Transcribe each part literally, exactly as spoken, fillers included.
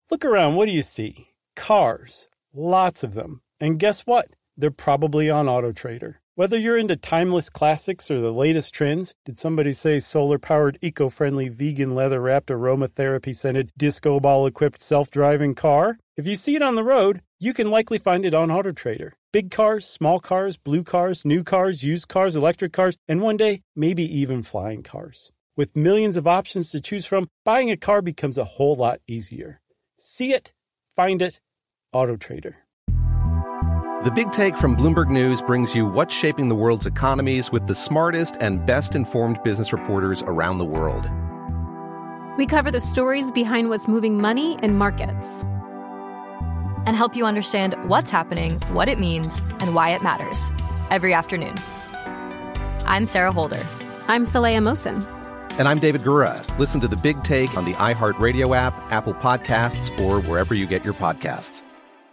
Look around, what do you see? Cars. Lots of them. And guess what? They're probably on AutoTrader. Whether you're into timeless classics or the latest trends, did somebody say solar-powered, eco-friendly, vegan, leather-wrapped, aromatherapy-scented, disco ball-equipped, self-driving car? If you see it on the road, you can likely find it on AutoTrader. Big cars, small cars, blue cars, new cars, used cars, electric cars, and one day, maybe even flying cars. With millions of options to choose from, buying a car becomes a whole lot easier. See it, find it, AutoTrader. The Big Take from Bloomberg News brings you what's shaping the world's economies with the smartest and best-informed business reporters around the world. We cover the stories behind what's moving money and markets, and help you understand what's happening, what it means, and why it matters every afternoon. I'm Sarah Holder. I'm Saleha Mohsin. And I'm David Gura. Listen to The Big Take on the iHeartRadio app, Apple Podcasts, or wherever you get your podcasts.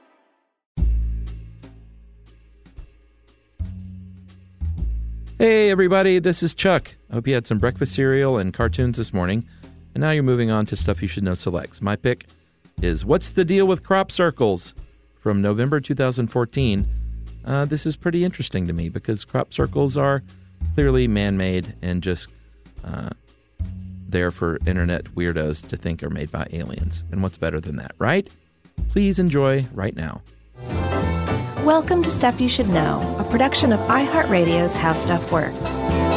Hey, everybody, this is Chuck. I hope you had some breakfast cereal and cartoons this morning. And now you're moving on to Stuff You Should Know Selects. My pick is What's the Deal with Crop Circles from November two thousand fourteen. Uh, this is pretty interesting to me because crop circles are clearly man-made and just uh, there for internet weirdos to think are made by aliens. And what's better than that, right? Please enjoy right now. Welcome to Stuff You Should Know, a production of iHeartRadio's How Stuff Works.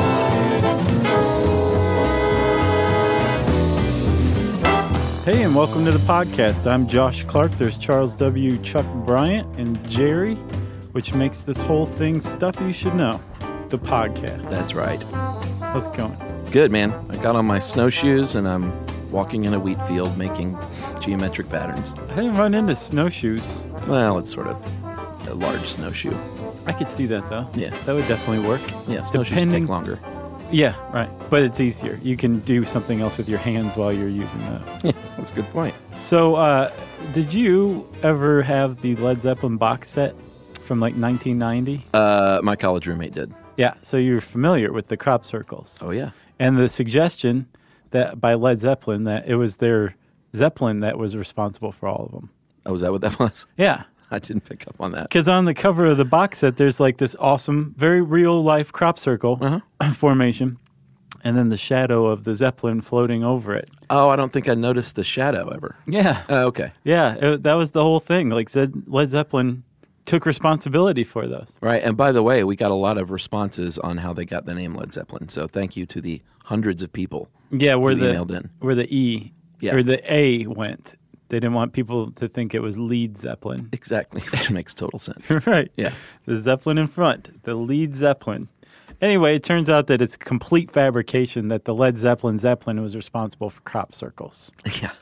Hey, and welcome to the podcast. I'm Josh Clark. There's Charles W. Chuck Bryant and Jerry, which makes this whole thing Stuff You Should Know, the podcast. That's right. How's it going? Good, man. I got on my snowshoes and I'm walking in a wheat field making geometric patterns. I didn't run into snowshoes. Well, it's sort of a large snowshoe. I could see that, though. Yeah. That would definitely work. Yeah, snowshoes Depending... take longer. Yeah, right. But it's easier. You can do something else with your hands while you're using those. Yeah, that's a good point. So, uh, did you ever have the Led Zeppelin box set from like nineteen ninety? Uh, my college roommate did. Yeah, so you're familiar with the crop circles. Oh, yeah. And the suggestion that by Led Zeppelin that it was their Zeppelin that was responsible for all of them. Oh, is that what that was? Yeah. I didn't pick up on that. Because on the cover of the box set, there's like this awesome, very real-life crop circle uh-huh. formation, and then the shadow of the Zeppelin floating over it. Oh, I don't think I noticed the shadow ever. Yeah. Oh, okay. Yeah, it, that was the whole thing. Like Zed, Led Zeppelin took responsibility for those. Right, and by the way, we got a lot of responses on how they got the name Led Zeppelin, so thank you to the hundreds of people yeah, where who the, emailed in. Where the E, yeah. or the A went. They didn't want people to think it was Lead Zeppelin. Exactly, which makes total sense. Right. Yeah. The Zeppelin in front, the Lead Zeppelin. Anyway, it turns out that it's complete fabrication that the Led Zeppelin Zeppelin was responsible for crop circles. Yeah.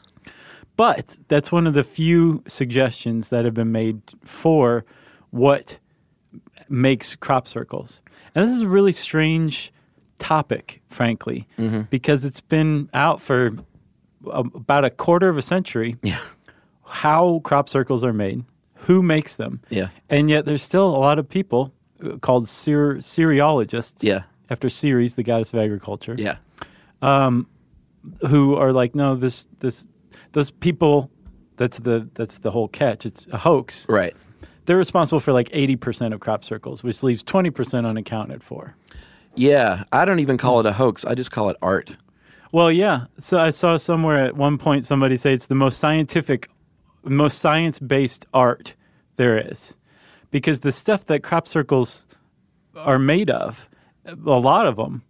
But that's one of the few suggestions that have been made for what makes crop circles. And this is a really strange topic, frankly, mm-hmm. because it's been out for about a quarter of a century, yeah. how crop circles are made, who makes them, yeah. and yet there's still a lot of people called cer- cereologists, yeah. after Ceres, the goddess of agriculture, yeah, um, who are like, no, this, this, those people, that's the that's the whole catch. It's a hoax, right? They're responsible for like eighty percent of crop circles, which leaves twenty percent unaccounted for. Yeah, I don't even call it a hoax. I just call it art. Well, yeah. So I saw somewhere at one point somebody say it's the most scientific, most science-based art there is. Because the stuff that crop circles are made of, a lot of them,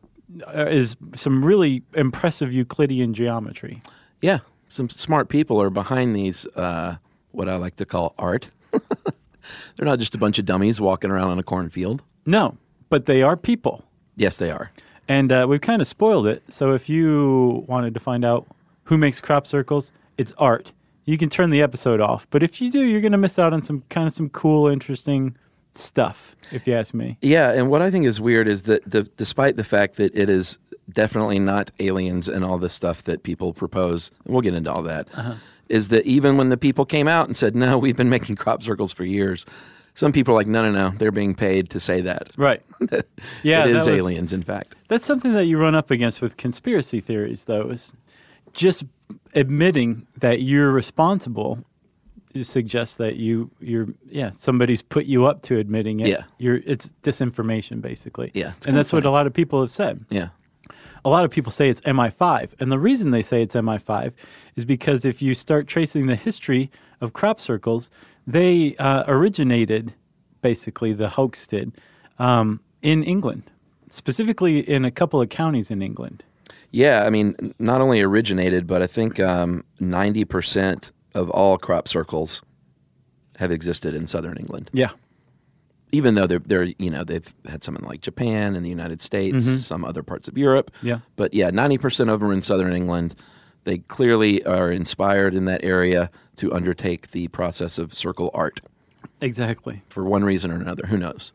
is some really impressive Euclidean geometry. Yeah. Some smart people are behind these, uh, what I like to call art. They're not just a bunch of dummies walking around on a cornfield. No, but they are people. Yes, they are. And uh, we've kind of spoiled it. So if you wanted to find out who makes crop circles, it's art. You can turn the episode off. But if you do, you're going to miss out on some kind of some cool, interesting stuff, if you ask me. Yeah, and what I think is weird is that the, despite the fact that it is definitely not aliens and all this stuff that people propose, and we'll get into all that, uh-huh. is that even when the people came out and said, no, we've been making crop circles for years, some people are like, no, no, no, they're being paid to say that. Right. Yeah, it is was, aliens, in fact. That's something that you run up against with conspiracy theories, though, is just admitting that you're responsible suggests that you you're yeah somebody's put you up to admitting it. Yeah, you're it's disinformation basically. Yeah, and that's what a lot of people have said. Yeah, a lot of people say it's M I five, and the reason they say it's M I five is because if you start tracing the history of crop circles, they uh, originated basically the hoax did um, in England, specifically in a couple of counties in England. Yeah, I mean, not only originated, but I think um, ninety percent of all crop circles have existed in southern England. Yeah. Even though they're, they're you know, they've had some in like Japan and the United States, mm-hmm. some other parts of Europe. Yeah. But yeah, ninety percent of them are in southern England. They clearly are inspired in that area to undertake the process of circle art. Exactly. For one reason or another. Who knows?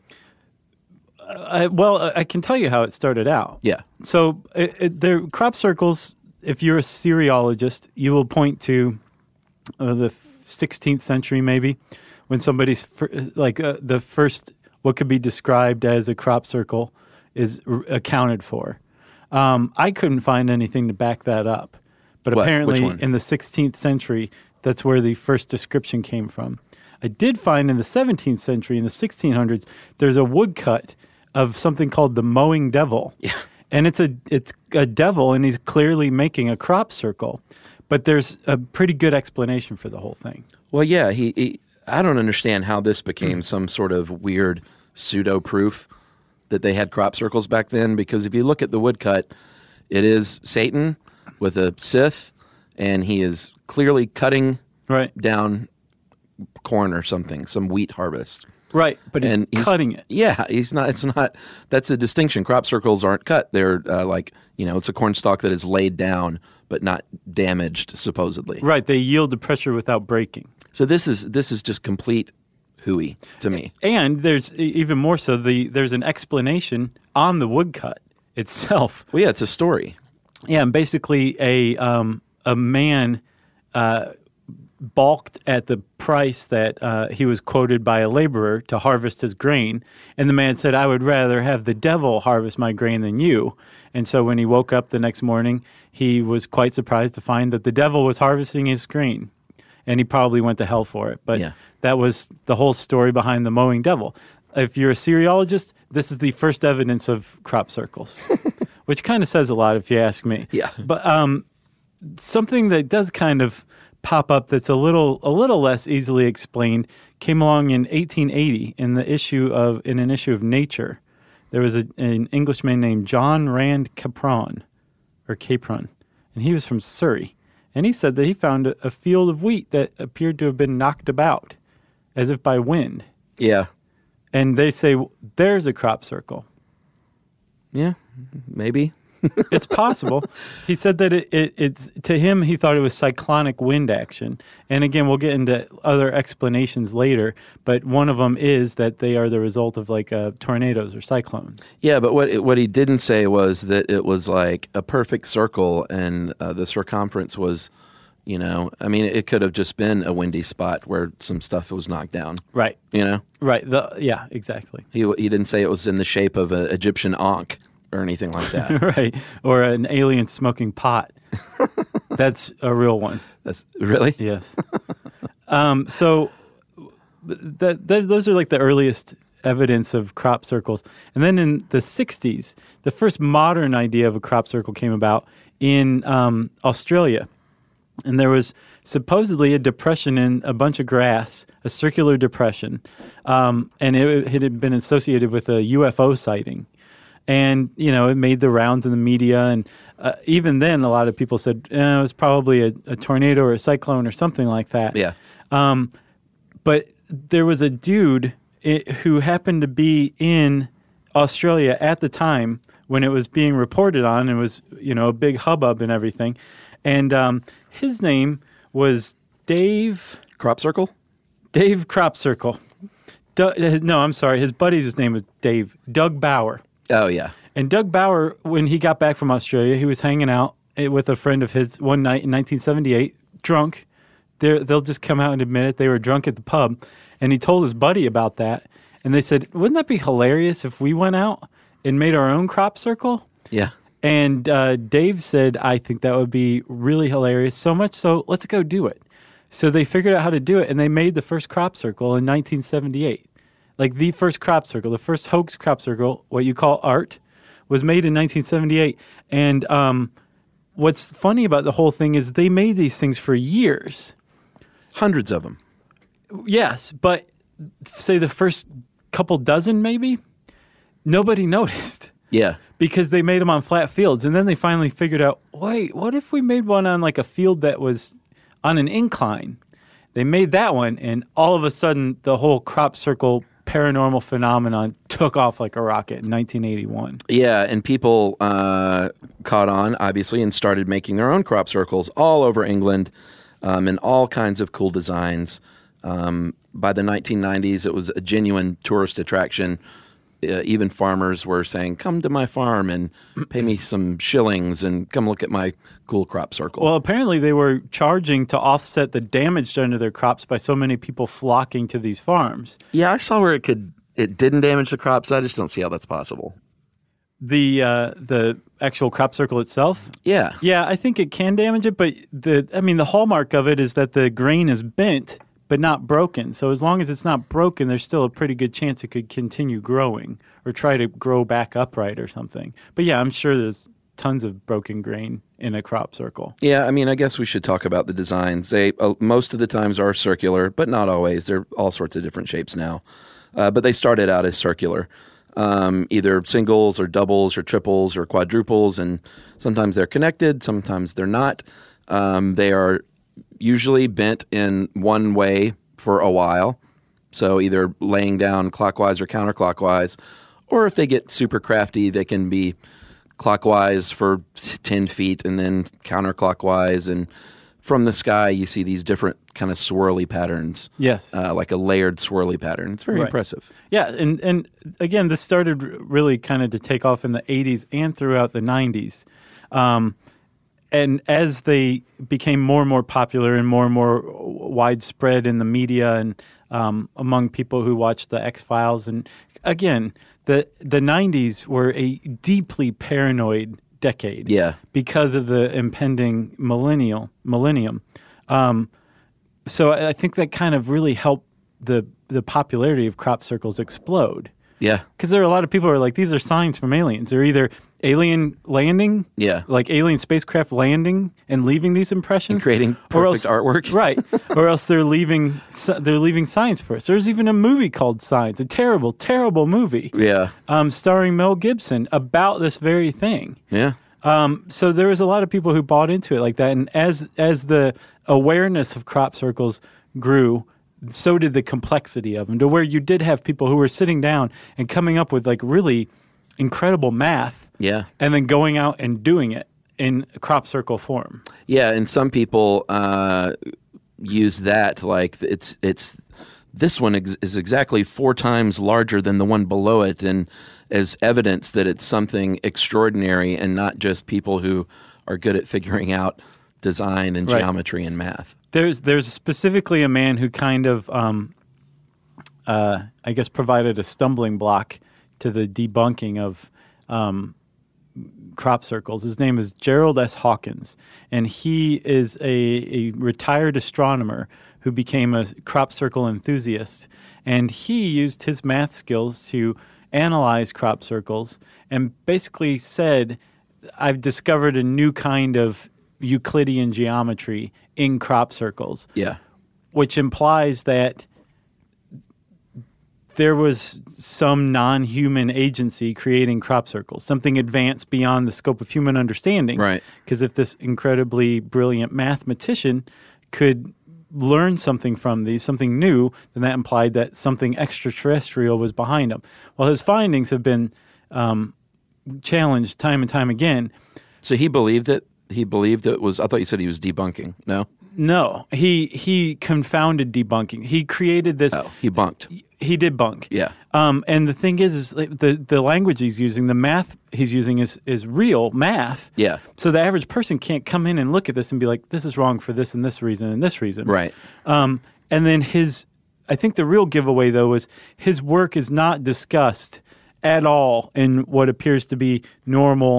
Uh, well, I can tell you how it started out. Yeah. So it, it, there, crop circles, if you're a cereologist, you will point to uh, the sixteenth century maybe, when somebody's, fir- like uh, the first, what could be described as a crop circle is r- accounted for. Um, I couldn't find anything to back that up. But What? apparently Which one? in the sixteenth century, that's where the first description came from. I did find in the seventeenth century, in the sixteen hundreds, there's a woodcut of something called the mowing devil. Yeah. And it's a it's a devil, and he's clearly making a crop circle. But there's a pretty good explanation for the whole thing. Well, yeah, he, he I don't understand how this became some sort of weird pseudo-proof that they had crop circles back then, because if you look at the woodcut, it is Satan with a scythe, and he is clearly cutting Right. down corn or something, some wheat harvest. Right, but he's And he's- cutting it. Yeah, he's not. It's not. That's a distinction. Crop circles aren't cut. They're uh, like, you know, it's a corn stalk that is laid down but not damaged, supposedly. Right, they yield the pressure without breaking. So this is this is just complete hooey to me. And there's e- even more so, the there's an explanation on the woodcut itself. Well, yeah, it's a story. Yeah, and basically a um, a man uh, balked at the price that uh, he was quoted by a laborer to harvest his grain. And the man said, I would rather have the devil harvest my grain than you. And so when he woke up the next morning, he was quite surprised to find that the devil was harvesting his grain. And he probably went to hell for it. But Yeah. that was the whole story behind the mowing devil. If you're a cereologist, this is the first evidence of crop circles, which kind of says a lot if you ask me. Yeah. But um, something that does kind of pop up that's a little a little less easily explained came along in eighteen eighty in the issue of in an issue of Nature. There was a, an Englishman named John Rand Capron, or Capron, and he was from Surrey. And he said that he found a, a field of wheat that appeared to have been knocked about, as if by wind. Yeah. And they say, there's a crop circle. Yeah, maybe. It's possible. He said that it, it, it's to him, he thought it was cyclonic wind action. And again, we'll get into other explanations later. But one of them is that they are the result of like uh, tornadoes or cyclones. Yeah, but what what he didn't say was that it was like a perfect circle, and uh, the circumference was, you know, I mean, it could have just been a windy spot where some stuff was knocked down. Right. You know? Right. The, yeah, exactly. He he didn't say it was in the shape of an Egyptian ankh or anything like that. Right. Or an alien smoking pot. That's a real one. That's really? Yes. um, so that, that those are like the earliest evidence of crop circles. And then in the sixties, the first modern idea of a crop circle came about in um, Australia. And there was supposedly a depression in a bunch of grass, a circular depression, um, and it, it had been associated with a U F O sighting. And, you know, it made the rounds in the media. And uh, even then, a lot of people said eh, it was probably a, a tornado or a cyclone or something like that. Yeah. Um, but there was a dude it, who happened to be in Australia at the time when it was being reported on, and was, you know, a big hubbub and everything. And um, his name was Dave... Crop circle? Dave Crop Circle. Du- his, no, I'm sorry. His buddy's name was Dave. Doug Bauer. Oh, yeah. And Doug Bauer, when he got back from Australia, he was hanging out with a friend of his one night in nineteen seventy-eight, drunk. They're, they'll just come out and admit it. They were drunk at the pub. And he told his buddy about that. And they said, wouldn't that be hilarious if we went out and made our own crop circle? Yeah. And uh, Dave said, I think that would be really hilarious. So much so, let's go do it. So they figured out how to do it, and they made the first crop circle in nineteen seventy-eight. Like the first crop circle, the first hoax crop circle, what you call art, was made in nineteen seventy-eight. And um, what's funny about the whole thing is they made these things for years. Hundreds of them. Yes, but say the first couple dozen maybe, nobody noticed. Yeah. Because they made them on flat fields. And then they finally figured out, wait, what if we made one on like a field that was on an incline? They made that one, and all of a sudden the whole crop circle paranormal phenomenon took off like a rocket in nineteen eighty-one. Yeah, and people uh, caught on, obviously, and started making their own crop circles all over England um, in all kinds of cool designs. Um, by the nineteen nineties, it was a genuine tourist attraction. Uh, even farmers were saying, come to my farm and pay me some shillings and come look at my cool crop circle. Well, apparently they were charging to offset the damage done to their crops by so many people flocking to these farms. Yeah, I saw where it could it didn't damage the crops. I just don't see how that's possible. The uh, the actual crop circle itself? Yeah. Yeah, I think it can damage it, but the I mean the hallmark of it is that the grain is bent but not broken. So as long as it's not broken, there's still a pretty good chance it could continue growing or try to grow back upright or something. But yeah, I'm sure there's tons of broken grain in a crop circle. Yeah, I mean, I guess we should talk about the designs. They uh, most of the times are circular, but not always. They're all sorts of different shapes now. Uh, but they started out as circular, um, either singles or doubles or triples or quadruples, and sometimes they're connected, sometimes they're not. Um, they are usually bent in one way for a while, so either laying down clockwise or counterclockwise, or if they get super crafty, they can be clockwise for ten feet and then counterclockwise, and from the sky you see these different kind of swirly patterns. Yes. Uh, like a layered swirly pattern. It's very Right. impressive. Yeah, and, and again, this started really kind of to take off in the eighties and throughout the nineties. Um, and as they became more and more popular and more and more widespread in the media and um, among people who watched the X-Files, and again, the the nineties were a deeply paranoid decade. Yeah. Because of the impending millennial millennium. Um, so I think that kind of really helped the the popularity of crop circles explode. Yeah. Because there are a lot of people who are like, these are signs from aliens. They're either alien landing, Yeah. like alien spacecraft landing and leaving these impressions, And creating or perfect else, artwork. right? Or else they're leaving they're leaving signs for us. There's even a movie called Signs, a terrible, terrible movie, Yeah. um, starring Mel Gibson about this very thing. Yeah. Um, so there was a lot of people who bought into it like that, and as as the awareness of crop circles grew, so did the complexity of them, to where you did have people who were sitting down and coming up with like really incredible math, Yeah. and then going out and doing it in crop circle form. Yeah, and some people uh, use that like it's it's this one ex- is exactly four times larger than the one below it, and as evidence that it's something extraordinary and not just people who are good at figuring out design and Right. geometry and math. There's there's specifically a man who kind of, um, uh, I guess, provided a stumbling block to the debunking of um, crop circles. His name is Gerald S. Hawkins, and he is a, a retired astronomer who became a crop circle enthusiast. And he used his math skills to analyze crop circles and basically said, I've discovered a new kind of Euclidean geometry in crop circles, Yeah. which implies that there was some non-human agency creating crop circles, something advanced beyond the scope of human understanding. Right. Because if this incredibly brilliant mathematician could learn something from these, something new, then that implied that something extraterrestrial was behind them. Well, his findings have been um, challenged time and time again. So he believed it. He believed it was. I thought you said he was debunking. No. No, he he confounded debunking. He created this. Oh, he bunked. He did bunk. Yeah. Um, and the thing is, is like, the the language he's using, the math he's using is is real math. Yeah. So the average person can't come in and look at this and be like, this is wrong for this and this reason and this reason. Right. Um, and then his, I think the real giveaway though was his work is not discussed at all in what appears to be normal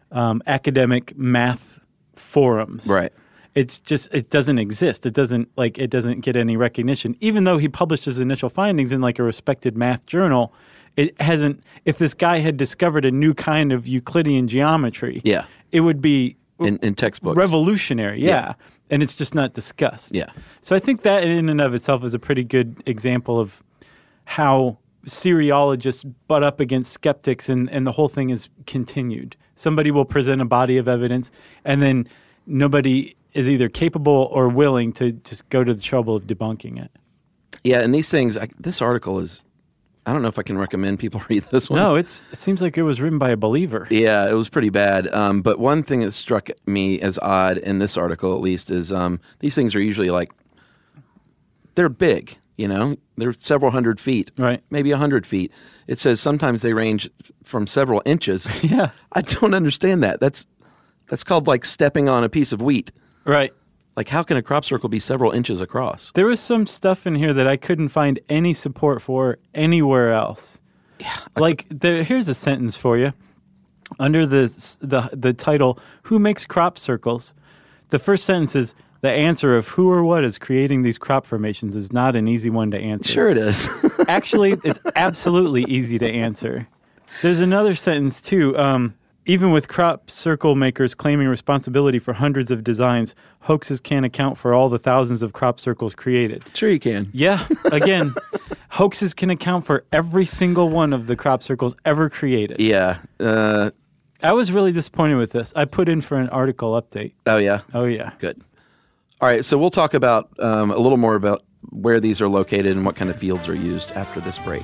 um, academic math forums. Right. It's just, it doesn't exist. It doesn't, like, it doesn't get any recognition. Even though he published his initial findings in, like, a respected math journal, it hasn't, if this guy had discovered a new kind of Euclidean geometry, Yeah. it would be In, in textbooks. revolutionary, yeah. Yeah. And it's just not discussed. Yeah. So I think that in and of itself is a pretty good example of how seriologists butt up against skeptics, and, and the whole thing is continued. Somebody will present a body of evidence, and then nobody is either capable or willing to just go to the trouble of debunking it. Yeah, and these things, I, this article is, I don't know if I can recommend people read this one. No, it's it seems like it was written by a believer. Yeah, it was pretty bad. Um, but one thing that struck me as odd in this article, at least, is um, these things are usually like, they're big, you know? They're several hundred feet, Right. maybe a hundred feet. It says sometimes they range from several inches. Yeah. I don't understand that. That's that's called like stepping on a piece of wheat. Right. Like, how can a crop circle be several inches across? There was some stuff in here that I couldn't find any support for anywhere else. Yeah. Like, there, here's a sentence for you. Under the, the the title, Who Makes Crop Circles? The first sentence is, the answer of who or what is creating these crop formations is not an easy one to answer. Sure it is. Actually, it's absolutely easy to answer. There's another sentence, too. Um, even with crop circle makers claiming responsibility for hundreds of designs, hoaxes can't account for all the thousands of crop circles created. Sure you can. Yeah, again, hoaxes can account for every single one of the crop circles ever created. Yeah. Uh, I was really disappointed with this. I put in for an article update. oh, yeah? Oh, yeah. Good. All right, so we'll talk about um, a little more about where these are located and what kind of fields are used after this break.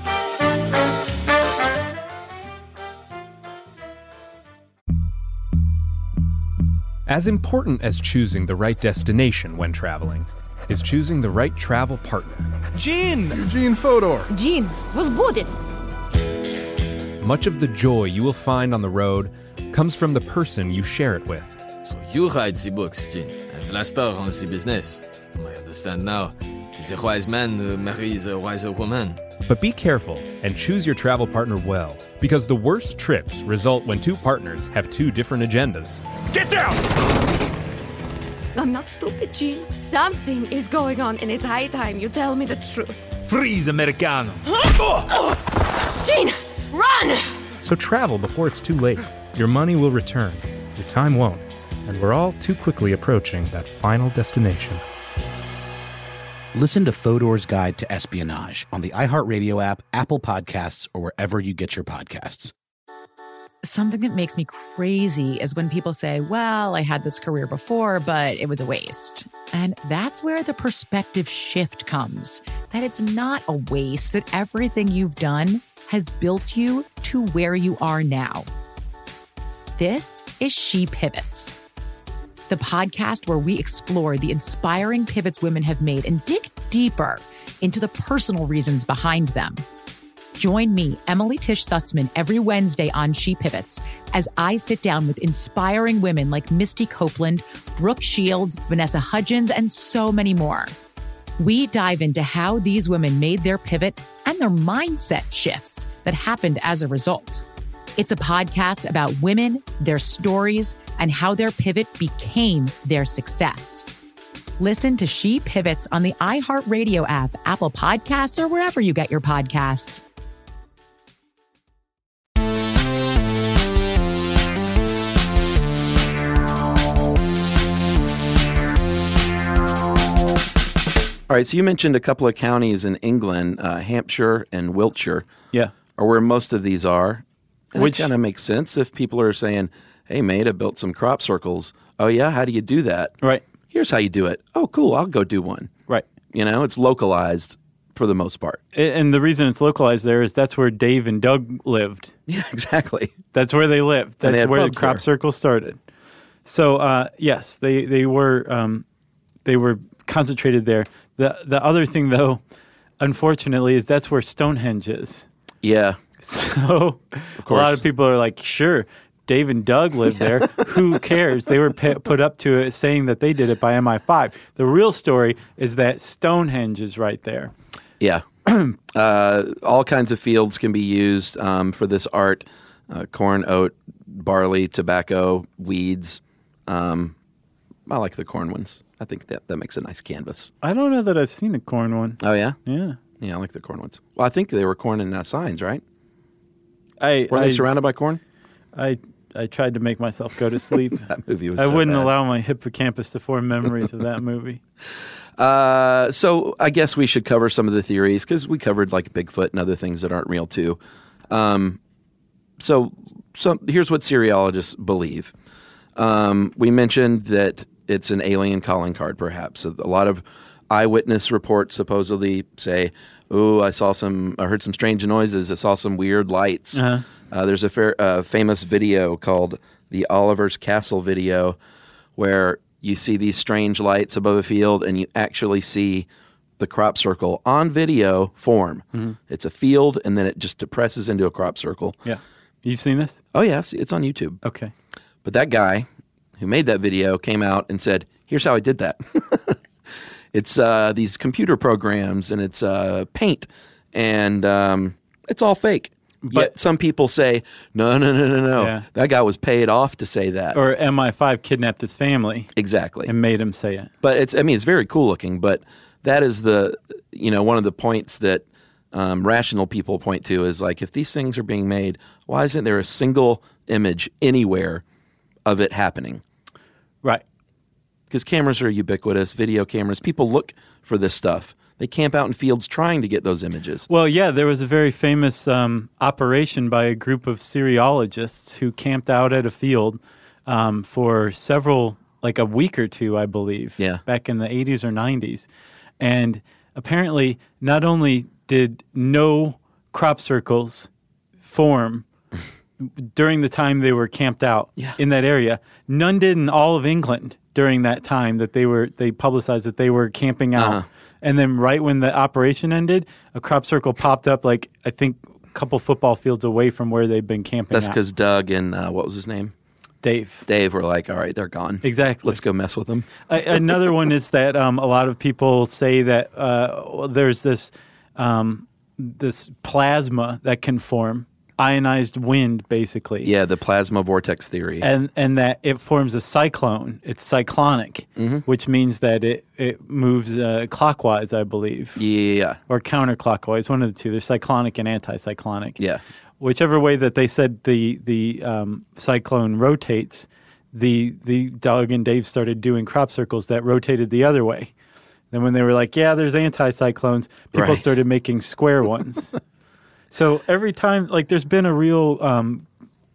As important as choosing the right destination when traveling is choosing the right travel partner. Gene! Eugene Fodor. Gene, was будет? Much of the joy you will find on the road comes from the person you share it with. So you write the books, Gene, and Vlastar runs the business. I understand now. Tis a wise man uh, marries a wiser woman. But be careful and choose your travel partner well, because the worst trips result when two partners have two different agendas. Get down! I'm not stupid, Gene. Something is going on, and it's high time you tell me the truth. Freeze, Americano. Gene, run! So travel before it's too late. Your money will return, your time won't, and we're all too quickly approaching that final destination. Listen to Fodor's Guide to Espionage on the iHeartRadio app, Apple Podcasts, or wherever you get your podcasts. Something that makes me crazy is when people say, well, I had this career before, but it was a waste. And that's where the perspective shift comes, that it's not a waste, that everything you've done has built you to where you are now. This is She Pivots, the podcast where we explore the inspiring pivots women have made and dig deeper into the personal reasons behind them. Join me, Emily Tish Sussman, every Wednesday on She Pivots as I sit down with inspiring women like Misty Copeland, Brooke Shields, Vanessa Hudgens, and so many more. We dive into how these women made their pivot and their mindset shifts that happened as a result. It's a podcast about women, their stories, and how their pivot became their success. Listen to She Pivots on the iHeartRadio app, Apple Podcasts, or wherever you get your podcasts. All right, so you mentioned a couple of counties in England, uh, Hampshire and Wiltshire. Yeah. Are where most of these are. And Which kind of makes sense if people are saying, hey, mate, I built some crop circles. Oh, yeah? How do you do that? Right. Here's how you do it. Oh, cool. I'll go do one. Right. You know, it's localized for the most part. And the reason it's localized there is that's where Dave and Doug lived. Yeah, exactly. That's where they lived. And they That's had where the pubs crop there. circle started. So, uh, yes, they they were um, they were concentrated there. The the other thing, though, unfortunately, is that's where Stonehenge is. Yeah. So a lot of people are like, sure, Dave and Doug lived there. Who cares? They were p- put up to it saying that they did it by M I five. The real story is that Stonehenge is right there. Yeah. uh, all kinds of fields can be used um, for this art. uh, corn, oat, barley, tobacco, weeds. Um, I like the corn ones. I think that, that makes a nice canvas. I don't know that I've seen a corn one. Oh, yeah? Yeah. Yeah, I like the corn ones. Well, I think they were corn and uh, signs, right? I Were I, they surrounded by corn? I I tried to make myself go to sleep. That movie was I so wouldn't bad. allow my hippocampus to form memories of that movie. Uh, so I guess we should cover some of the theories because we covered like Bigfoot and other things that aren't real too. Um, so, so here's what seriologists believe. Um, we mentioned that it's an alien calling card, perhaps. So a lot of eyewitness reports supposedly say, "Oh, I saw some, I heard some strange noises. I saw some weird lights." Uh-huh. Uh, there's a fair, uh, famous video called the Oliver's Castle video, where you see these strange lights above a field, and you actually see the crop circle on video form. Mhm. It's a field, and then it just depresses into a crop circle. Yeah. You've seen this? Oh, yeah. I've seen- It's on YouTube. Okay. But that guy who made that video came out and said, here's how I did that. It's uh, these computer programs, and it's uh, paint, and um, it's all fake. But Yet some people say, no, no, no, no, no. Yeah. That guy was paid off to say that. Or M I five kidnapped his family. Exactly. And made him say it. But it's, I mean, it's very cool looking, but that is the, you know, one of the points that um, rational people point to is like, if these things are being made, why isn't there a single image anywhere of it happening? Right. Because cameras are ubiquitous, video cameras. People look for this stuff. They camp out in fields trying to get those images. Well, yeah, there was a very famous um, operation by a group of Syriologists who camped out at a field um, for several, like a week or two, I believe, Yeah. back in the eighties or nineties. And apparently, not only did no crop circles form during the time they were camped out Yeah. in that area, none did in all of England during that time that they were they publicized that they were camping out. Uh-huh. And then right when the operation ended, a crop circle popped up, like, I think, a couple football fields away from where they'd been camping That's out. because Doug and, uh, what was his name? Dave. Dave were like, all right, they're gone. Exactly. Let's go mess with them. A- another one is that um, a lot of people say that uh, there's this um, this plasma that can form, ionized wind, basically. Yeah, the plasma vortex theory. And and that it forms a cyclone. It's cyclonic, Mhm. which means that it, it moves uh, clockwise, I believe. Yeah. Or counterclockwise, one of the two. There's cyclonic and anticyclonic. Yeah. Whichever way that they said the the um, cyclone rotates, the the Doug and Dave started doing crop circles that rotated the other way. Then when they were like, yeah, there's anticyclones, people Right. started making square ones. So every time, like, there's been a real um,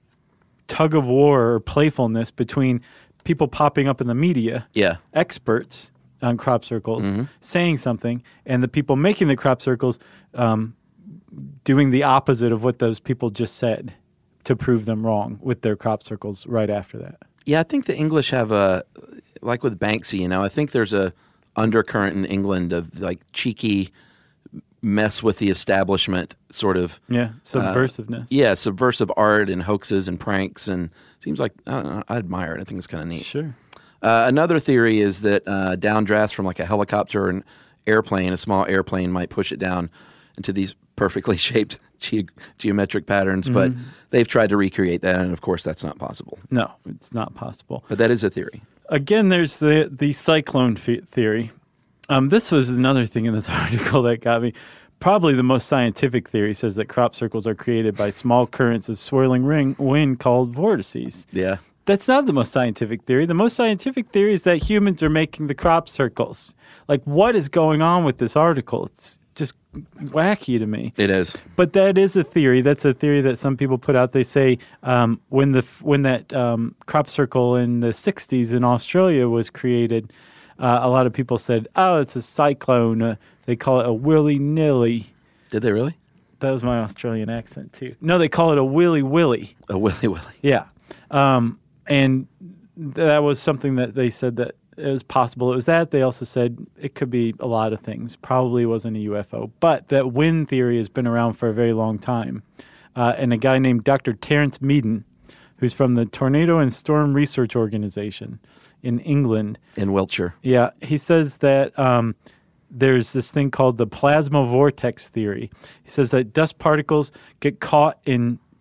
tug of war or playfulness between people popping up in the media, Yeah. experts on crop circles, Mhm. saying something, and the people making the crop circles um, doing the opposite of what those people just said to prove them wrong with their crop circles right after that. Yeah, I think the English have a, like with Banksy, you know, I think there's a undercurrent in England of like cheeky mess with the establishment sort of. Yeah, uh, subversiveness. yeah, subversive art and hoaxes and pranks. And seems like, I don't know, I admire it. I think it's kind of neat. Sure. Uh, another theory is that uh, downdrafts from like a helicopter or an airplane, a small airplane, might push it down into these perfectly shaped ge- geometric patterns. But Mhm. they've tried to recreate that, and of course that's not possible. No, it's not possible. But that is a theory. Again, there's the the cyclone fe- theory. Um, this was another thing in this article that got me. Probably the most scientific theory says that crop circles are created by small currents of swirling ring wind called vortices. Yeah. That's not the most scientific theory. The most scientific theory is that humans are making the crop circles. Like, what is going on with this article? It's just wacky to me. It is. But that is a theory. That's a theory that some people put out. They say um, when the when that um, crop circle in the sixties in Australia was created, uh, a lot of people said, "Oh, it's a cyclone." Uh, they call it a willy nilly. Did they really? That was my Australian accent too. No, they call it a willy willy. A willy willy. Yeah, um, and that was something that they said that it was possible. It was that. They also said it could be a lot of things. Probably wasn't a U F O. But that wind theory has been around for a very long time. Uh, and a guy named Doctor Terence Meaden, who's from the Tornado and Storm Research Organization in England. In Wiltshire. Yeah, he says that um, there's this thing called the plasma vortex theory. He says that dust particles get caught in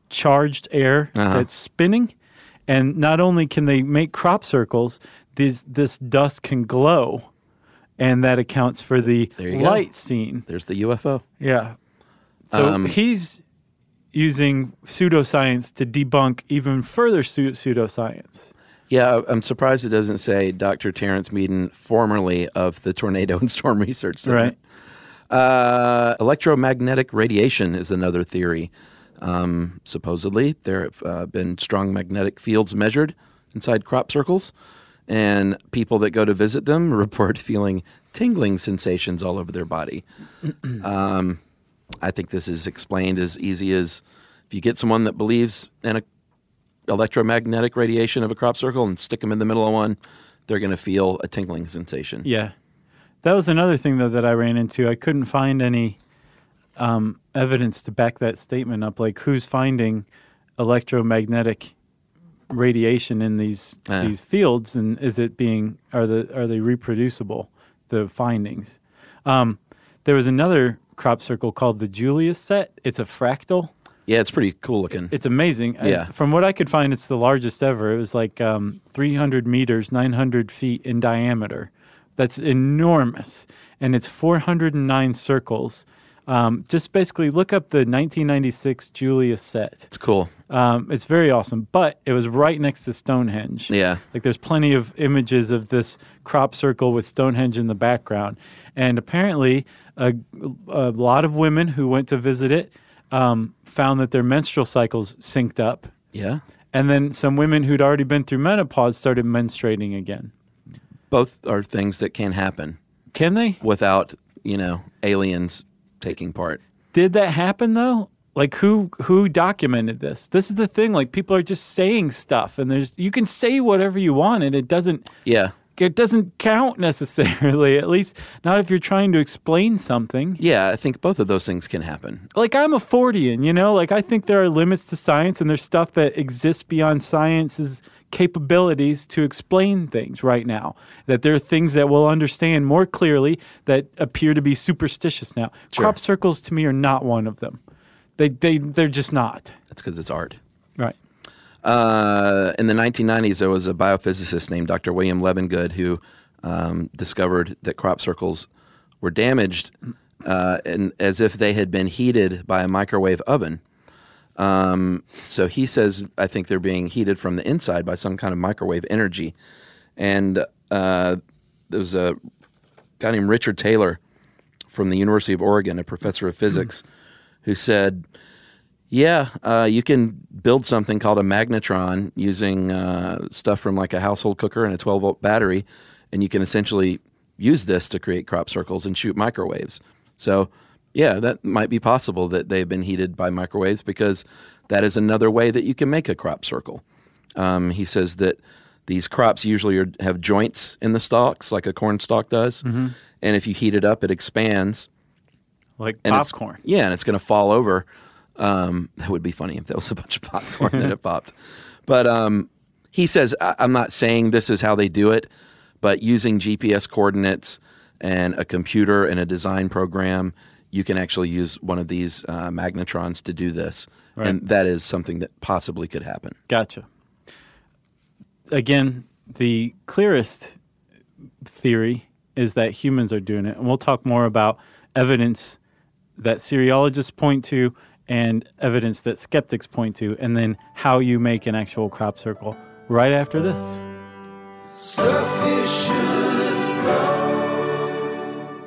charged air Uh-huh. that's spinning. And not only can they make crop circles, this, this dust can glow. And that accounts for the There you light go. seen. There's the U F O. Yeah. So Um, he's using pseudoscience to debunk even further pseu- pseudoscience. Yeah, I'm surprised it doesn't say Doctor Terrence Meaden, formerly of the Tornado and Storm Research Center. Right. Uh, electromagnetic radiation is another theory. Um, supposedly, there have uh, been strong magnetic fields measured inside crop circles, and people that go to visit them report feeling tingling sensations all over their body. um, I think this is explained as easy as if you get someone that believes in a electromagnetic radiation of a crop circle and stick them in the middle of one, they're going to feel a tingling sensation. Yeah. That was another thing, though, that I ran into. I couldn't find any um, evidence to back that statement up. Like, who's finding electromagnetic radiation in these Uh. these fields, and is it being are the are they reproducible? The findings. Um, there was another crop circle called the Julius set. It's a fractal. Yeah, it's pretty cool looking. It's amazing. Yeah. I, from what I could find, it's the largest ever. It was like um, three hundred meters, nine hundred feet in diameter. That's enormous. And it's four hundred nine circles. Um, just basically look up the nineteen ninety-six Julius set. It's cool. Um, it's very awesome. But it was right next to Stonehenge. Yeah. Like there's plenty of images of this crop circle with Stonehenge in the background. And apparently a, a lot of women who went to visit it um, found that their menstrual cycles synced up. Yeah. And then some women who'd already been through menopause started menstruating again. Both are things that can happen. Can they? Without, you know, aliens taking part. Did that happen, though? Like, who who documented this? This is the thing. Like, people are just saying stuff, and there's you can say whatever you want, and it doesn't Yeah. it doesn't count necessarily, at least not if you're trying to explain something. Yeah, I think both of those things can happen. Like, I'm a Fordian, you know? Like, I think there are limits to science, and there's stuff that exists beyond science's capabilities to explain things right now. That there are things that we'll understand more clearly that appear to be superstitious now. Sure. Crop circles, to me, are not one of them. They, they, they're just not. That's because it's art. Right. Uh, in the nineteen nineties, there was a biophysicist named Doctor William Levengood who um, discovered that crop circles were damaged uh, and as if they had been heated by a microwave oven. Um, so he says, I think they're being heated from the inside by some kind of microwave energy. And uh, there was a guy named Richard Taylor from the University of Oregon, a professor of physics, mm. who said, yeah, uh, you can build something called a magnetron using uh, stuff from like a household cooker and a twelve-volt battery, and you can essentially use this to create crop circles and shoot microwaves. So, yeah, that might be possible that they've been heated by microwaves because that is another way that you can make a crop circle. Um, he says that these crops usually are, have joints in the stalks like a corn stalk does, mm-hmm. and if you heat it up, it expands. Like and popcorn. Yeah, and it's going to fall over. Um, that would be funny if there was a bunch of popcorn that it popped. But um, he says, I- I'm not saying this is how they do it, but using G P S coordinates and a computer and a design program, you can actually use one of these uh, magnetrons to do this. Right. And that is something that possibly could happen. Gotcha. Again, the clearest theory is that humans are doing it. And we'll talk more about evidence that seriologists point to and evidence that skeptics point to, and then how you make an actual crop circle right after this. Stuff you should know.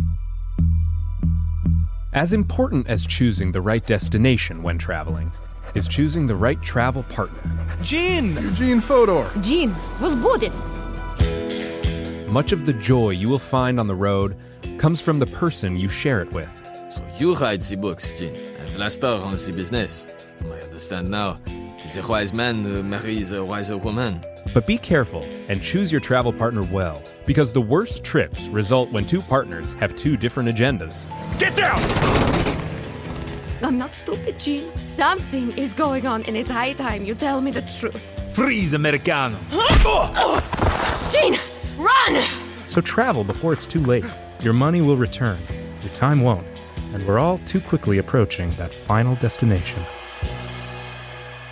As important as choosing the right destination when traveling is choosing the right travel partner. Gene! Eugene Fodor. Gene, was будет? Much of the joy you will find on the road comes from the person you share it with. So you write the books, Gene, and Vlastar runs the business. I understand now. The wise man uh, marries a wiser woman. But be careful and choose your travel partner well, because the worst trips result when two partners have two different agendas. Get down! I'm not stupid, Gene. Something is going on, and it's high time you tell me the truth. Freeze, Americano! Gene, run! So travel before it's too late. Your money will return, your time won't, and we're all too quickly approaching that final destination.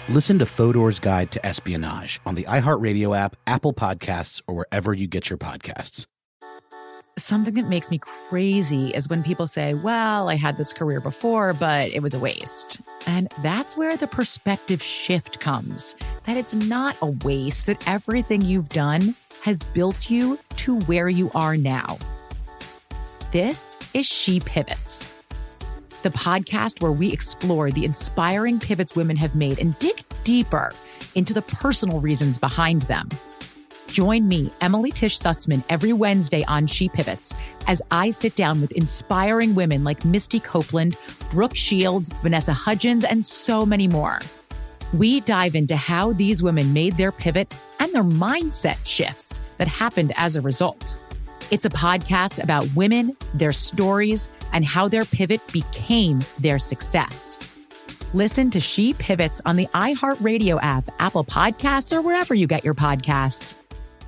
Listen to Fodor's Guide to Espionage on the iHeartRadio app, Apple Podcasts, or wherever you get your podcasts. Something that makes me crazy is when people say, well, I had this career before, but it was a waste. And that's where the perspective shift comes, that it's not a waste, that everything you've done has built you to where you are now. This is She Pivots, the podcast where we explore the inspiring pivots women have made and dig deeper into the personal reasons behind them. Join me, Emily Tish Sussman, every Wednesday on She Pivots as I sit down with inspiring women like Misty Copeland, Brooke Shields, Vanessa Hudgens, and so many more. We dive into how these women made their pivot and their mindset shifts that happened as a result. It's a podcast about women, their stories, and how their pivot became their success. Listen to She Pivots on the iHeartRadio app, Apple Podcasts, or wherever you get your podcasts.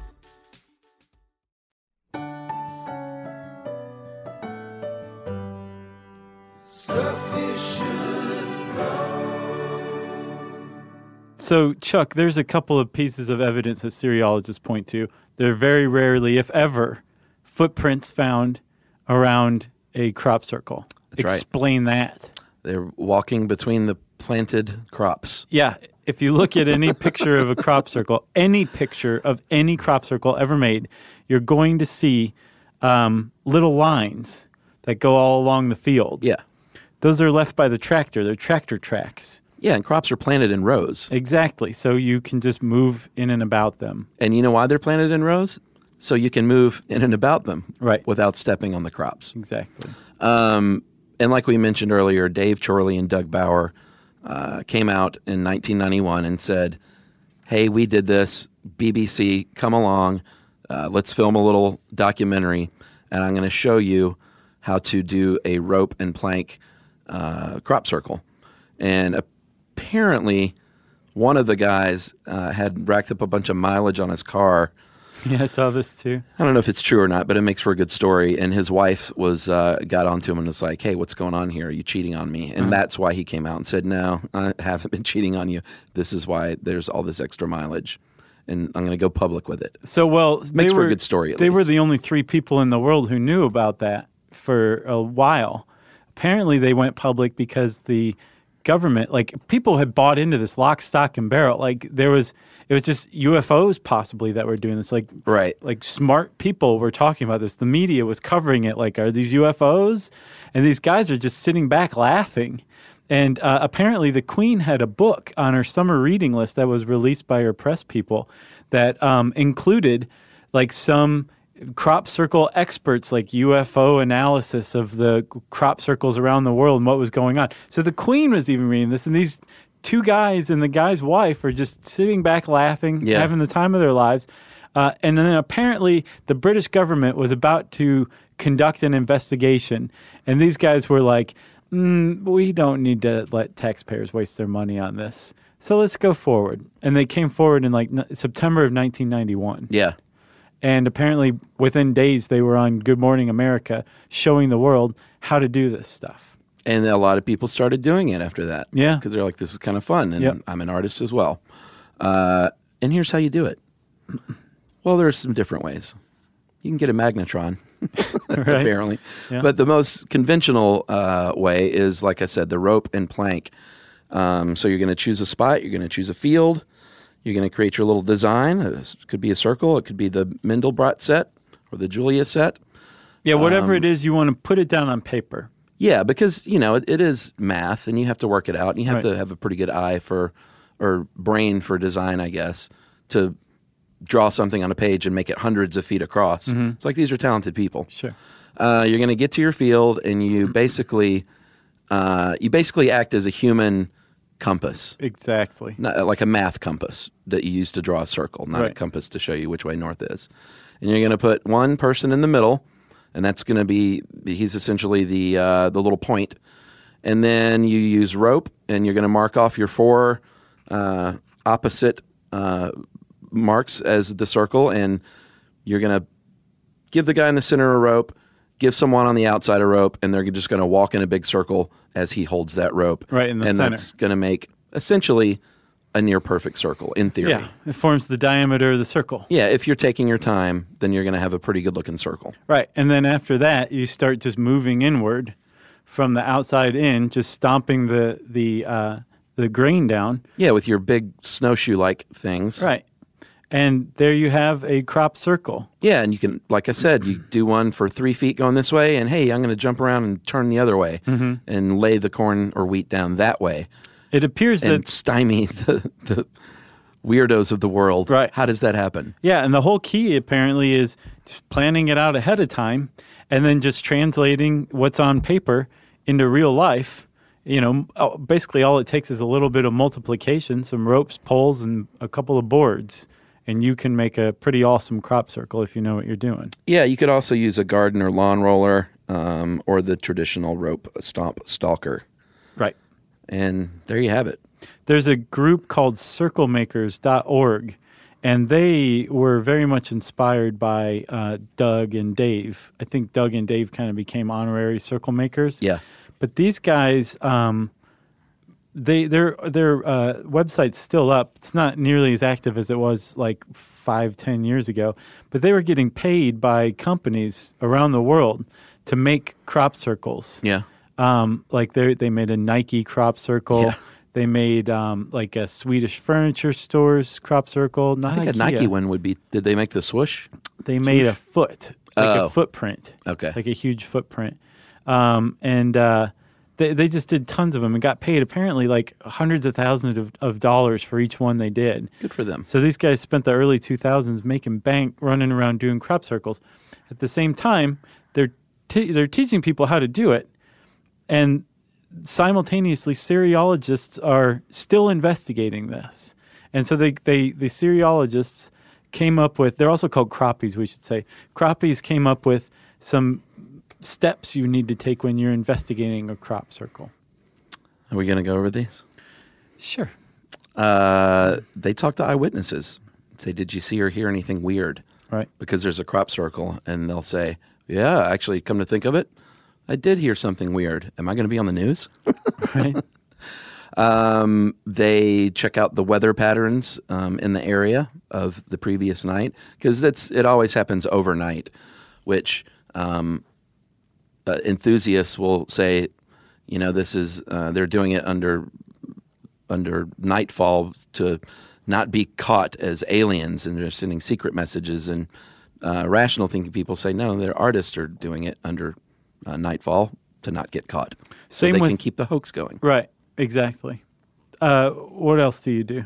So, Chuck, there's a couple of pieces of evidence that Syriologists point to. There are very rarely, if ever, footprints found around a crop circle. That's Explain right. that. They're walking between the planted crops. Yeah. If you look at any picture of a crop circle, any picture of any crop circle ever made, you're going to see um, little lines that go all along the field. Yeah. Those are left by the tractor. They're tractor tracks. Yeah, and crops are planted in rows. Exactly. So you can just move in and about them. And you know why they're planted in rows? So you can move in and about them right. without stepping on the crops. Exactly. Um, and like we mentioned earlier, Dave Chorley and Doug Bauer uh, came out in nineteen ninety-one and said, hey, we did this. B B C, come along. Uh, let's film a little documentary, and I'm going to show you how to do a rope and plank uh, crop circle. And apparently one of the guys uh, had racked up a bunch of mileage on his car. Yeah, I saw this too. I don't know if it's true or not, but it makes for a good story. And his wife was uh, got onto him and was like, hey, what's going on here? Are you cheating on me? And uh-huh. that's why he came out and said, no, I haven't been cheating on you. This is why there's all this extra mileage. And I'm going to go public with it. So, well, makes for were, a good story. At they least. were the only three people in the world who knew about that for a while. Apparently, they went public because the government, like people had bought into this lock, stock, and barrel. Like there was, it was just U F Os possibly that were doing this. Like right, like smart people were talking about this. The media was covering it. Like, are these U F Os? And these guys are just sitting back laughing. And uh, apparently the Queen had a book on her summer reading list that was released by her press people that um, included like some crop circle experts, like U F O analysis of the crop circles around the world and what was going on. So the Queen was even reading this, and these two guys and the guy's wife are just sitting back laughing, yeah. having the time of their lives. Uh, and then apparently the British government was about to conduct an investigation, and these guys were like, mm, we don't need to let taxpayers waste their money on this. So let's go forward. And they came forward in like September of nineteen ninety-one. Yeah. And apparently within days they were on Good Morning America showing the world how to do this stuff. And a lot of people started doing it after that. Yeah. Because they're like, this is kind of fun. And yep. I'm an artist as well. Uh, and here's how you do it. Well, there's some different ways. You can get a magnetron, right. apparently. Yeah. But the most conventional uh, way is, like I said, the rope and plank. Um, so you're going to choose a spot. You're going to choose a field. You're going to create your little design. It could be a circle. It could be the Mandelbrot set or the Julia set. Yeah, whatever um, it is, you want to put it down on paper. Yeah, because, you know, it, it is math, and you have to work it out, and you have right. to have a pretty good eye for, or brain for design, I guess, to draw something on a page and make it hundreds of feet across. Mm-hmm. It's like these are talented people. Sure. Uh, you're going to get to your field, and you basically, uh, you basically act as a human compass. Exactly. Not, like a math compass that you use to draw a circle, not right. a compass to show you which way north is. And you're going to put one person in the middle, and that's going to be, he's essentially the uh, the little point. And then you use rope, and you're going to mark off your four uh, opposite uh, marks as the circle, and you're going to give the guy in the center a rope, give someone on the outside a rope, and they're just going to walk in a big circle as he holds that rope. Right in the and center. And that's going to make essentially a near perfect circle, in theory. Yeah, it forms the diameter of the circle. Yeah, if you're taking your time, then you're going to have a pretty good-looking circle. Right, and then after that, you start just moving inward from the outside in, just stomping the the uh, the grain down. Yeah, with your big snowshoe-like things. Right, and there you have a crop circle. Yeah, and you can, like I said, you do one for three feet going this way, and hey, I'm going to jump around and turn the other way mm-hmm. and lay the corn or wheat down that way. It appears and that stymie the, the weirdos of the world. Right. How does that happen? Yeah, and the whole key apparently is planning it out ahead of time and then just translating what's on paper into real life. You know, basically all it takes is a little bit of multiplication, some ropes, poles, and a couple of boards, and you can make a pretty awesome crop circle if you know what you're doing. Yeah, you could also use a garden or lawn roller um, or the traditional rope stomp stalker. Right. And there you have it. There's a group called circle makers dot org, and they were very much inspired by uh, Doug and Dave. I think Doug and Dave kind of became honorary circle makers. Yeah. But these guys, um, they their their uh, website's still up. It's not nearly as active as it was like five, ten years ago, but they were getting paid by companies around the world to make crop circles. Yeah. Um, like they they made a Nike crop circle. Yeah. They made um, like a Swedish furniture store's crop circle. Not I think IKEA. a Nike one would be. Did they make the swoosh? They swoosh? made a foot, like oh. a footprint. Okay, like a huge footprint. Um, and uh, they they just did tons of them and got paid apparently like hundreds of thousands of, of dollars for each one they did. Good for them. So these guys spent the early two thousands making bank, running around doing crop circles. At the same time, they're t- they're teaching people how to do it. And simultaneously, cereologists are still investigating this. And so they, they the cereologists came up with, they're also called croppies, we should say. Croppies came up with some steps you need to take when you're investigating a crop circle. Are we going to go over these? Sure. Uh, they talk to eyewitnesses. Say, did you see or hear anything weird? Right. Because there's a crop circle, and they'll say, yeah, actually, come to think of it, I did hear something weird. Am I going to be on the news? Right. Um, they check out the weather patterns um, in the area of the previous night, because it's it always happens overnight, which um, uh, enthusiasts will say, you know, this is uh, they're doing it under under nightfall to not be caught as aliens, and they're sending secret messages. And uh, rational thinking people say, no, their artists are doing it under Uh, nightfall to not get caught. So Same they with, can keep the hoax going. Right, exactly. Uh, what else do you do?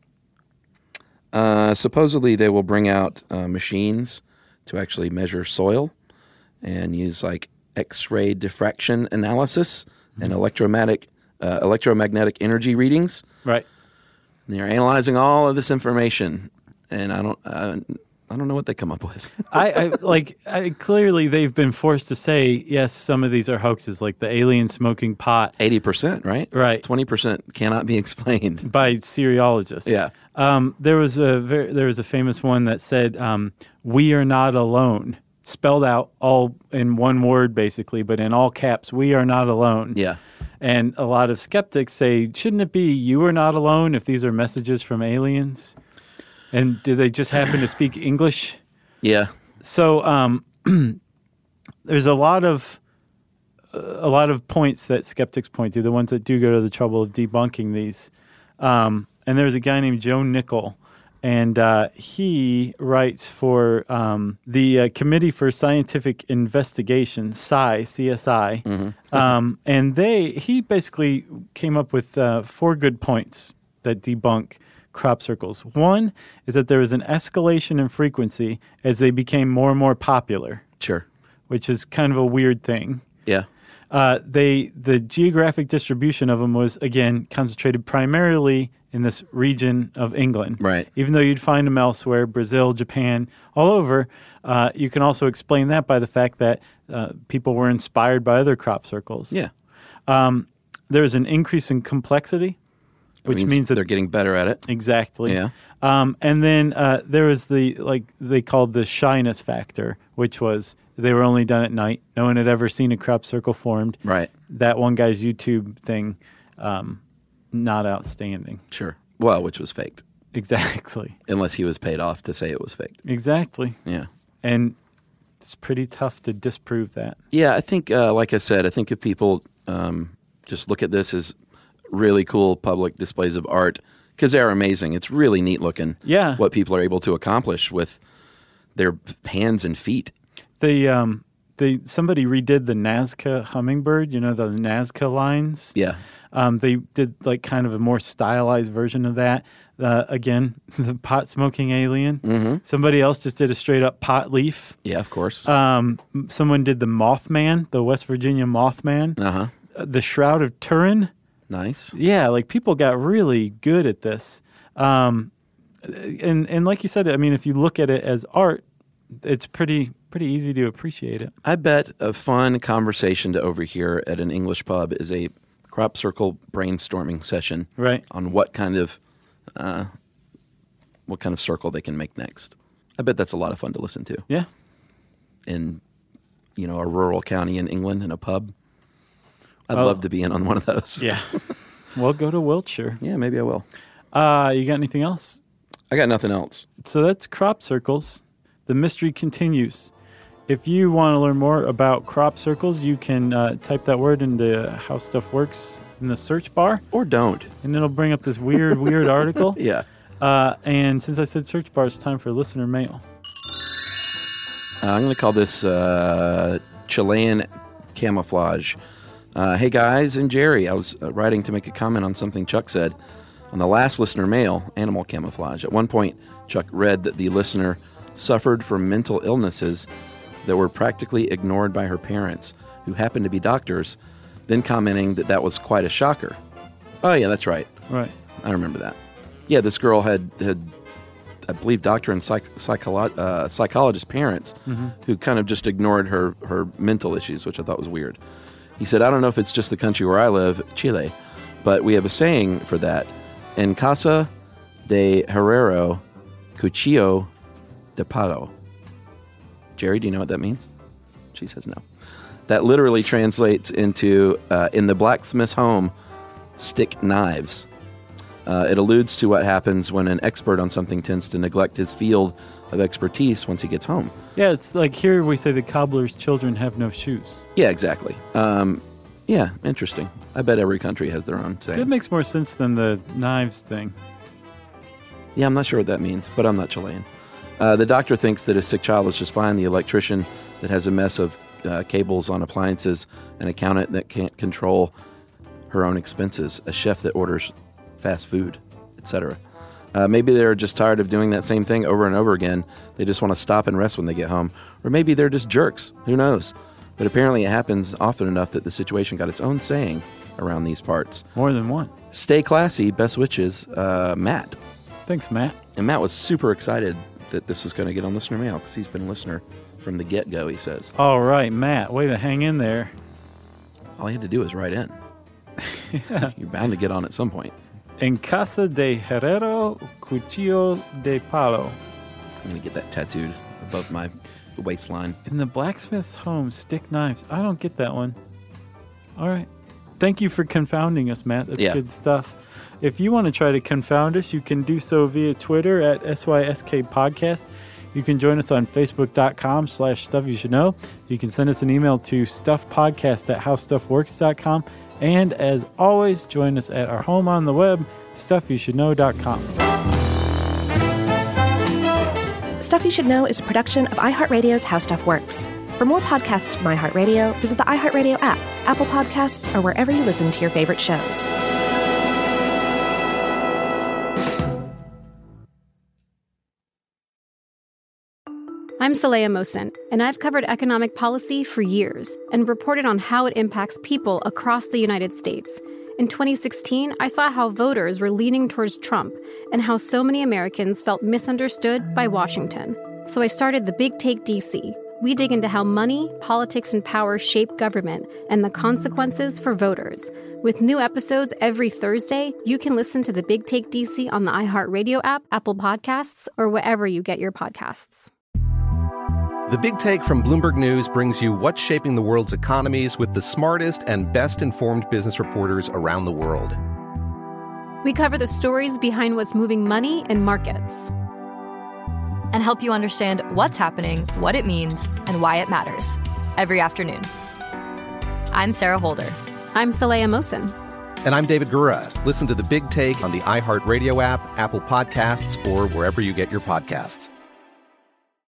Uh, supposedly they will bring out uh, machines to actually measure soil and use like X-ray diffraction analysis mm-hmm. and electromagnetic uh, electromagnetic energy readings. Right. And they're analyzing all of this information, and I don't. Uh, I don't know what they come up with. I, I like I, clearly they've been forced to say yes. Some of these are hoaxes, like the alien smoking pot. Eighty percent, right? Right. Twenty percent cannot be explained by cereologists. Yeah. Um, there was a very, there was a famous one that said, um, "We are not alone," spelled out all in one word, basically, but in all caps. We are not alone. Yeah. And a lot of skeptics say, shouldn't it be you are not alone if these are messages from aliens? And do they just happen to speak English? Yeah. So um, there's a lot of uh, a lot of points that skeptics point to, the ones that do go to the trouble of debunking these. Um, and there's a guy named Joe Nickel, and uh, he writes for um, the uh, Committee for Scientific Investigation, S I, C S I. Mm-hmm. um, and they he basically came up with uh, four good points that debunk crop circles. One is that there is an escalation in frequency as they became more and more popular. Sure. Which is kind of a weird thing. Yeah. Uh, they the geographic distribution of them was, again, concentrated primarily in this region of England. Right. Even though you'd find them elsewhere, Brazil, Japan, all over, uh, you can also explain that by the fact that uh, people were inspired by other crop circles. Yeah. Um, there's an increase in complexity, which means, means that they're getting better at it. Exactly. Yeah. Um, and then uh, there was the, like they called the shyness factor, which was they were only done at night. No one had ever seen a crop circle formed. Right. That one guy's YouTube thing, um, not outstanding. Sure. Well, which was faked. Exactly. Unless he was paid off to say it was faked. Exactly. Yeah. And it's pretty tough to disprove that. Yeah, I think, uh, like I said, I think if people um, just look at this as really cool public displays of art, because they're amazing. It's really neat looking. Yeah. What people are able to accomplish with their hands and feet. The um, they somebody redid the Nazca hummingbird. You know the Nazca lines. Yeah. Um, they did like kind of a more stylized version of that. Uh, again, the pot smoking alien. Mm-hmm. Somebody else just did a straight up pot leaf. Yeah, of course. Um, someone did the Mothman, the West Virginia Mothman. Uh-huh. Uh, the Shroud of Turin. Nice. Yeah, like people got really good at this. Um, and and like you said, I mean, if you look at it as art, it's pretty pretty easy to appreciate it. I bet a fun conversation to overhear at an English pub is a crop circle brainstorming session, right? On what kind of uh, what kind of circle they can make next. I bet that's a lot of fun to listen to. Yeah. In you know a rural county in England in a pub. I'd well, love to be in on one of those. Yeah. Well, go to Wiltshire. Yeah, maybe I will. Uh, you got anything else? I got nothing else. So that's crop circles. The mystery continues. If you want to learn more about crop circles, you can uh, type that word into How Stuff Works in the search bar. Or don't. And it'll bring up this weird, weird article. Yeah. Uh, and since I said search bar, it's time for listener mail. Uh, I'm going to call this uh, Chilean camouflage. Uh, hey guys and Jerry, I was uh, writing to make a comment on something Chuck said on the last listener mail, animal camouflage. At one point, Chuck read that the listener suffered from mental illnesses that were practically ignored by her parents, who happened to be doctors, then commenting that that was quite a shocker. Oh yeah, that's right. Right. I remember that. Yeah, this girl had, had I believe, doctor and psych, psycholo- uh, psychologist parents mm-hmm. who kind of just ignored her, her mental issues, which I thought was weird. He said, I don't know if it's just the country where I live, Chile, but we have a saying for that. En casa de herrero, cuchillo de palo. Jerry, do you know what that means? She says no. That literally translates into, uh, in the blacksmith's home, stick knives. Uh, it alludes to what happens when an expert on something tends to neglect his field of expertise once he gets home. Yeah, it's like here we say the cobbler's children have no shoes. Yeah, exactly. Um, yeah, interesting. I bet every country has their own saying. It makes more sense than the knives thing. Yeah, I'm not sure what that means, but I'm not Chilean. Uh, the doctor thinks that his sick child is just fine. The electrician that has a mess of uh, cables on appliances, an accountant that can't control her own expenses, a chef that orders fast food, et cetera. Uh, maybe they're just tired of doing that same thing over and over again. They just want to stop and rest when they get home. Or maybe they're just jerks. Who knows? But apparently it happens often enough that the situation got its own saying around these parts. More than one. Stay classy. Best wishes, uh, Matt. Thanks, Matt. And Matt was super excited that this was going to get on listener mail because he's been a listener from the get-go, he says. All right, Matt. Way to hang in there. All he had to do was write in. Yeah. You're bound to get on at some point. En casa de herrero, cuchillo de palo. I'm going to get that tattooed above my waistline. In the blacksmith's home, stick knives. I don't get that one. All right. Thank you for confounding us, Matt. That's yeah. good stuff. If you want to try to confound us, you can do so via Twitter at S Y S K Podcast. You can join us on Facebook.com slash Stuff You Should Know. You can send us an email to stuffpodcast at howstuffworks dot com. And as always, join us at our home on the web, stuff you should know dot com. Stuff You Should Know is a production of iHeartRadio's How Stuff Works. For more podcasts from iHeartRadio, visit the iHeartRadio app, Apple Podcasts, or wherever you listen to your favorite shows. I'm Saleha Mohsen, and I've covered economic policy for years and reported on how it impacts people across the United States. In twenty sixteen, I saw how voters were leaning towards Trump and how so many Americans felt misunderstood by Washington. So I started The Big Take D C. We dig into how money, politics, and power shape government and the consequences for voters. With new episodes every Thursday, you can listen to The Big Take D C on the iHeartRadio app, Apple Podcasts, or wherever you get your podcasts. The Big Take from Bloomberg News brings you what's shaping the world's economies with the smartest and best-informed business reporters around the world. We cover the stories behind what's moving money in markets and help you understand what's happening, what it means, and why it matters every afternoon. I'm Sarah Holder. I'm Saleha Mohsin. And I'm David Gura. Listen to The Big Take on the iHeartRadio app, Apple Podcasts, or wherever you get your podcasts.